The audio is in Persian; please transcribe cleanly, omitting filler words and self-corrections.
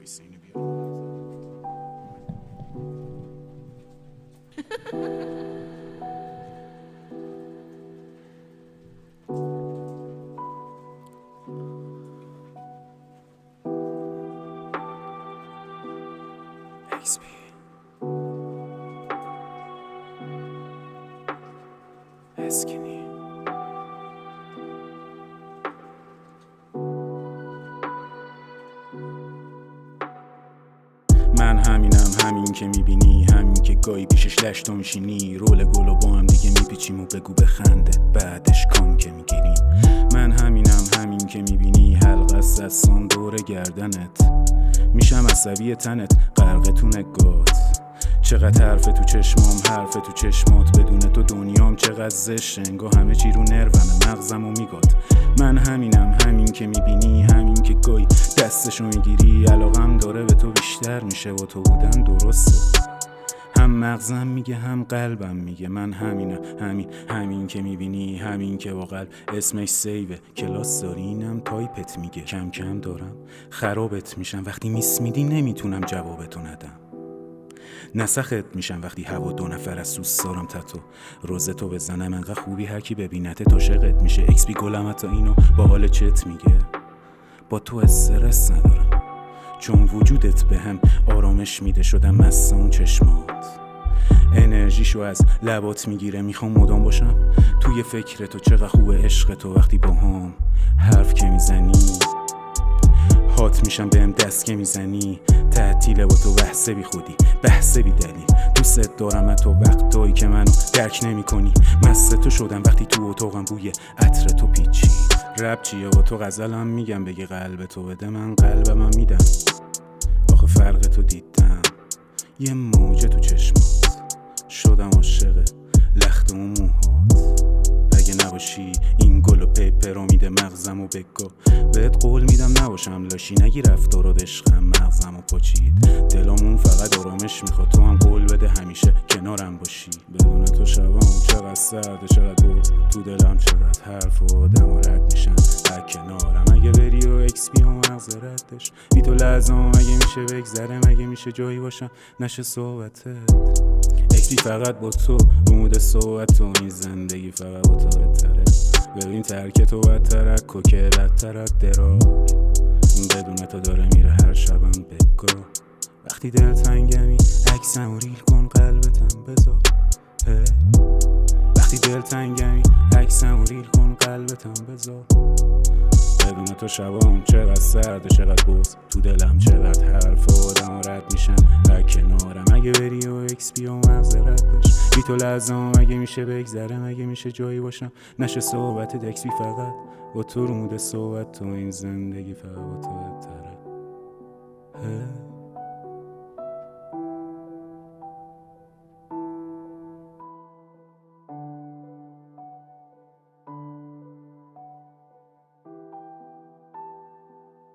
وایسا اینو بیار. XP اسکنی من همین که میبینی، همین که گاهی پیشش لشتو میشینی، رول گل و با هم دیگه میپیچیم و بگو بخنده بعدش کام که میگیریم. من همین که میبینی، حلقه سستان دور گردنت، میشم عصبی تنت، غرق تو نگات. چقدر حرف تو چشمام، حرف تو چشمات، بدون تو دنیام چقدر زشت، انگار همه چی رو نرومه، مغزمو میگاد. من همین که میبینی، همین که گاهی دستشو میگیری، علاقم داره به تو بیشتر میشه و تو بودن درسته. هم مغزم میگه هم قلبم میگه من همین که میبینی، همین که با قلب اسمش سیوه. کلاس داری اینم تایپت میگه، کم کم دارم خرابت میشم، وقتی میس میدی نمیتونم جوابتو ندم. نسخت میشم وقتی هوا 2 نفر از دوست دارم تتو روزتو بزنم، انقدر خوبی هر کی ببینته تو عاشقت میشه. XP گلم تا اینو با حال چت میگه، با تو استرس ندارم چون وجودت بهم آرامش میده، شدم مست اون چشمات، انرژیشو از لبات میگیره، میخوام مدام باشم توی فکر تو. چقدر خوبه عشق تو وقتی با هم حرف که میزنی، هات میشم بهم دست که میزنی، تعطیله با تو بحث بی خودی، بحث بی دلیل. دوست دارم تو وقتایی که منو درک نمی کنی، مست تو شدم وقتی تو اتاقم بوی عطر تو پیچی. رب چیه با تو غزلم میگم، بگی قلب تو بده من قلبم میدم. آخه فرق تو دیدم یه موجه تو چشمات، شدم عاشق لخت و موهات. اگه نباشی این گل و پیپرامیده مغزم و بگو، بهت قول میدم نباشم لاشی، نگی رفتارات عشقم مغزم و پاچید. دلامون فقط آرامش میخواد، تو هم قول بده همیشه کنارم باشی. بدون تو شبام چقدر سرده، چقدر بود تو دلم، چقدر حرف و آدم و رد میشن در کنارم. اگه بری و XP و مغز ردش، بی تو لحظام اگه میشه بگذره، مگه میشه جایی باشم نشه صحبتت. XP فقط با تو رمود صحبت تو، این زندگی فقط با تو بهتره. ببین ترک تو بدتر از کوکه، بدتر از دراگ، بدون تو داره میره هر شبم بگو. وقتی دل تنگمی عکسمو ریل کن قلبتم بذار، وقتی دل تنگمی عکسمو ریل کن قلبتم بذار. بدون تو شبام چقدر سرده، چقدر بغض تو دلم، چقدر حرف و آدم رد میشن در کنارم. اگه بری و XP و مغز ردش، بی تو لحظام اگه میشه بگذره، مگه میشه جایی باشم نشه صحبت. XP فقط با تو رموده صحبت تو، این زندگی فقط با تو بهتره.